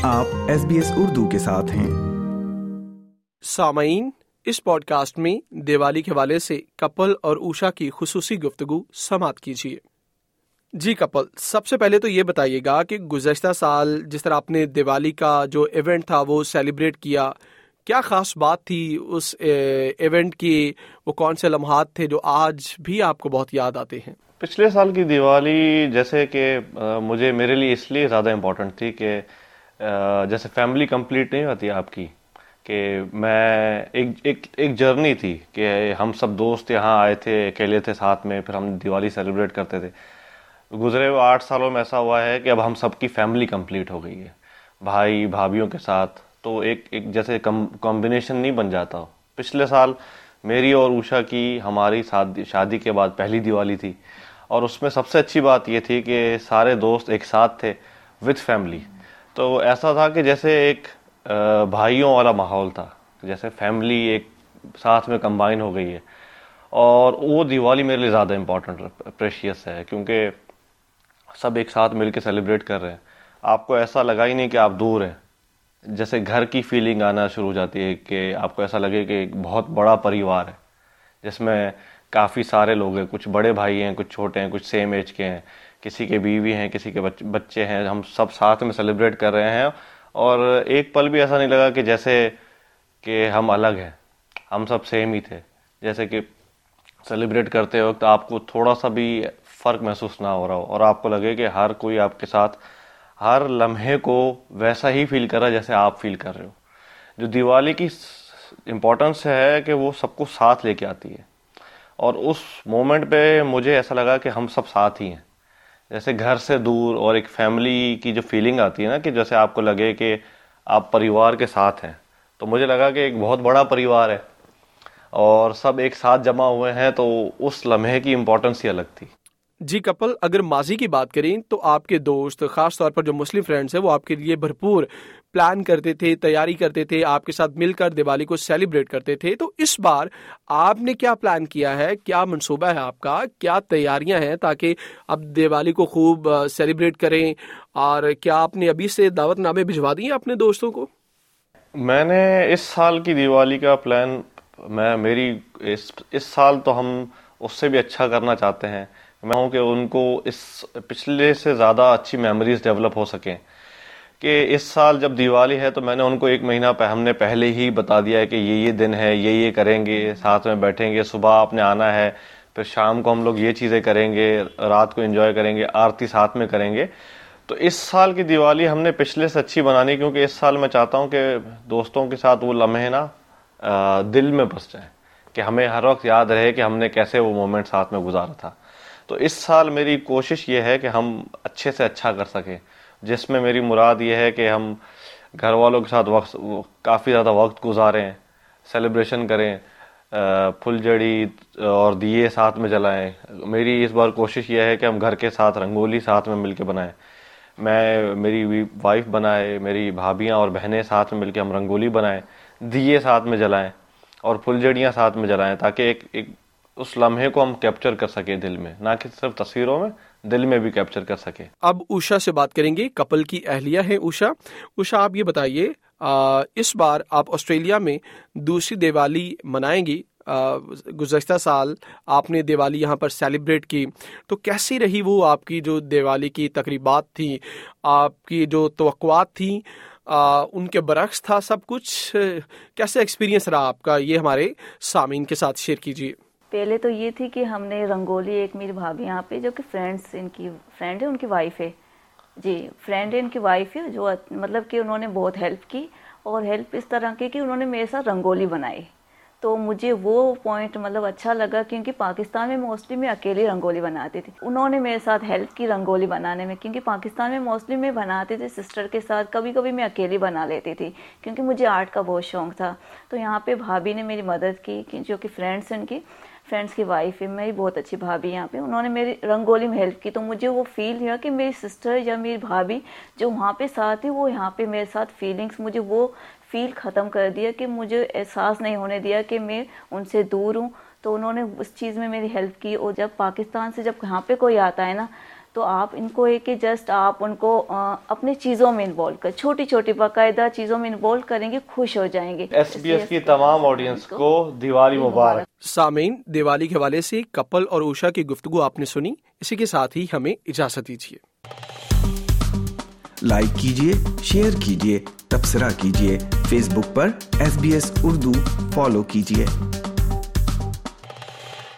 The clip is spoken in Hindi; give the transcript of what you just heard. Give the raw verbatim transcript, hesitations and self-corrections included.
आप एस बी एस उर्दू के साथ हैं। सामाईन, इस पॉडकास्ट में दिवाली के हवाले से कपल और उषा की खुसूसी गुफ्तगू समाअत कीजिए। जी कपल, सबसे पहले तो ये बताइएगा कि गुज़श्ता साल जिस तरह आपने दिवाली का जो इवेंट था वो सेलिब्रेट किया, क्या ख़ास बात थी उस इवेंट की? वो कौन से लम्हात थे जो आज भी आपको बहुत याद आते हैं? पिछले साल की दिवाली जैसे कि मुझे मेरे लिए इसलिए ज़्यादा इम्पोर्टेंट थी कि जैसे फैमिली कंप्लीट नहीं होती आपकी, कि मैं एक एक एक जर्नी थी कि हम सब दोस्त यहाँ आए थे, अकेले थे साथ में, फिर हम दिवाली सेलिब्रेट करते थे। गुजरे हुए आठ सालों में ऐसा हुआ है कि अब हम सबकी फैमिली कंप्लीट हो गई है, भाई भाभीियों के साथ, तो एक एक जैसे कॉम्बिनेशन नहीं बन जाता। पिछले साल मेरी और उषा की हमारी शादी शादी के बाद पहली दिवाली थी, और उसमें सबसे अच्छी बात ये थी कि सारे दोस्त एक साथ थे विद फैमिली। तो ऐसा था कि जैसे एक भाइयों वाला माहौल था, जैसे फैमिली एक साथ में कंबाइन हो गई है। और वो दिवाली मेरे लिए ज़्यादा इम्पोर्टेंट प्रेशियस है, क्योंकि सब एक साथ मिलकर सेलिब्रेट कर रहे हैं। आपको ऐसा लगा ही नहीं कि आप दूर हैं, जैसे घर की फीलिंग आना शुरू हो जाती है कि आपको ऐसा लगे कि एक बहुत बड़ा परिवार है जिसमें काफ़ी सारे लोग हैं, कुछ बड़े भाई हैं, कुछ छोटे हैं, कुछ सेम एज के हैं, किसी के बीवी हैं, किसी के बच, बच्चे हैं, हम सब साथ में सेलिब्रेट कर रहे हैं। और एक पल भी ऐसा नहीं लगा कि जैसे कि हम अलग हैं, हम सब सेम ही थे। जैसे कि सेलिब्रेट करते वक्त आपको थोड़ा सा भी फ़र्क महसूस ना हो रहा हो, और आपको लगे कि हर कोई आपके साथ हर लम्हे को वैसा ही फील कर रहा है जैसे आप फील कर रहे हो। जो दिवाली की इम्पोर्टेंस है कि वो सबको साथ लेके आती है, और उस मोमेंट पे मुझे ऐसा लगा कि हम सब साथ ही हैं, जैसे घर से दूर। और एक फैमिली की जो फीलिंग आती है ना, कि जैसे आपको लगे कि आप परिवार के साथ हैं, तो मुझे लगा कि एक बहुत बड़ा परिवार है और सब एक साथ जमा हुए हैं, तो उस लम्हे की इम्पोर्टेंस ही अलग थी। जी कपल, अगर माजी की बात करें तो आपके दोस्त, खास तौर पर जो मुस्लिम फ्रेंड्स हैं, वो आपके लिए भरपूर प्लान करते थे, तैयारी करते थे, आपके साथ मिलकर दिवाली को सेलिब्रेट करते थे। तो इस बार आपने क्या प्लान किया है, क्या मंसूबा है आपका, क्या तैयारियां हैं ताकि अब दिवाली को खूब सेलिब्रेट करें? और क्या आपने अभी से दावतनामे भिजवा दिए अपने दोस्तों को? मैंने इस साल की दिवाली का प्लान, मैं मेरी इस इस साल तो हम उससे भी अच्छा करना चाहते हैं। मैं हूँ कि उनको इस पिछले से ज़्यादा अच्छी मेमोरीज डेवलप हो सकें। कि इस साल जब दिवाली है तो मैंने उनको एक महीना पह, हमने पहले ही बता दिया है कि ये ये दिन है, ये ये करेंगे, साथ में बैठेंगे, सुबह आपने आना है, फिर शाम को हम लोग ये चीज़ें करेंगे, रात को एंजॉय करेंगे, आरती साथ में करेंगे। तो इस साल की दिवाली हमने पिछले से अच्छी बनानी, क्योंकि इस साल मैं चाहता हूँ कि दोस्तों के साथ वो लम्हे ना दिल में बस जाए, कि हमें हर वक्त याद रहे कि हमने कैसे वो मोमेंट साथ में गुजारा था। तो इस साल मेरी कोशिश ये है कि हम अच्छे से अच्छा कर सकें, जिसमें मेरी मुराद ये है कि हम घर वालों के साथ वक्त काफ़ी ज़्यादा वक्त गुजारें, सेलिब्रेशन करें, फुलझड़ी और दिए साथ में जलाएं। मेरी इस बार कोशिश ये है कि हम घर के साथ रंगोली साथ में मिलके बनाएं। मैं मेरी वाइफ बनाए, मेरी भाभियां और बहनें साथ में मिलके हम रंगोली बनाएं, दिए साथ में जलाएं और फुलझड़ियाँ साथ में जलाएं, ताकि एक एक उस लम्हे को हम कैप्चर कर सके दिल में, ना कि सिर्फ तस्वीरों में, दिल में भी कैप्चर कर सके। अब उषा से बात करेंगे, कपल की अहलिया है उषा। उषा, आप ये बताइए, इस बार आप ऑस्ट्रेलिया में दूसरी दिवाली मनाएंगी। गुज़श्ता साल आपने दिवाली यहाँ पर सेलिब्रेट की, तो कैसी रही वो आपकी जो दिवाली की तकरीबात थी, आपकी जो तवक्कुआत थी, आ, उनके बरक्स था सब कुछ? कैसे एक्सपीरियंस रहा आपका, ये हमारे सामीन के साथ शेयर कीजिए। पहले तो ये थी कि हमने रंगोली, एक मेरी भाभी यहाँ पे जो कि फ्रेंड्स, इनकी फ्रेंड है, उनकी वाइफ है, जी फ्रेंड है, इनकी वाइफ है, जो मतलब कि उन्होंने बहुत हेल्प की, और हेल्प इस तरह की कि उन्होंने मेरे साथ रंगोली बनाई। तो मुझे वो पॉइंट मतलब अच्छा लगा, क्योंकि पाकिस्तान में मोस्टली मैं अकेली रंगोली बनाती थी, उन्होंने मेरे साथ हेल्प की रंगोली बनाने में, क्योंकि पाकिस्तान में मोस्टली मैं बनाती थी सिस्टर के साथ, कभी कभी मैं अकेली बना लेती थी क्योंकि मुझे आर्ट का बहुत शौक था। तो यहाँ पे भाभी ने मेरी मदद की, जो कि फ्रेंड्स हैं, उनकी फ्रेंड्स की वाइफ है, मेरी बहुत अच्छी भाभी यहाँ पे, उन्होंने मेरी रंगोली में हेल्प की। तो मुझे वो फील हुआ कि मेरी सिस्टर या मेरी भाभी जो वहाँ पे साथ थी, वो यहाँ पे मेरे साथ फीलिंग्स, मुझे वो फील ख़त्म कर दिया कि मुझे एहसास नहीं होने दिया कि मैं उनसे दूर हूँ। तो उन्होंने उस चीज़ में मेरी हेल्प की। और जब पाकिस्तान से जब यहाँ पे कोई आता है ना, तो आप इनको एक जस्ट आप उनको अपने चीज़ों में इन्वॉल्व कर, छोटी छोटी बाकायदा चीज़ों में इन्वॉल्व करेंगे, खुश हो जाएंगे। एस बी एस की तमाम ऑडियंस को दिवाली मुबारक। सामीन, दिवाली के हवाले से कपल और उषा की गुफ्तगू आपने सुनी। इसी के साथ ही हमें इजाजत दीजिए। लाइक कीजिए, शेयर कीजिए, तबसरा कीजिए। फेसबुक पर S B S Urdu follow कीजिए।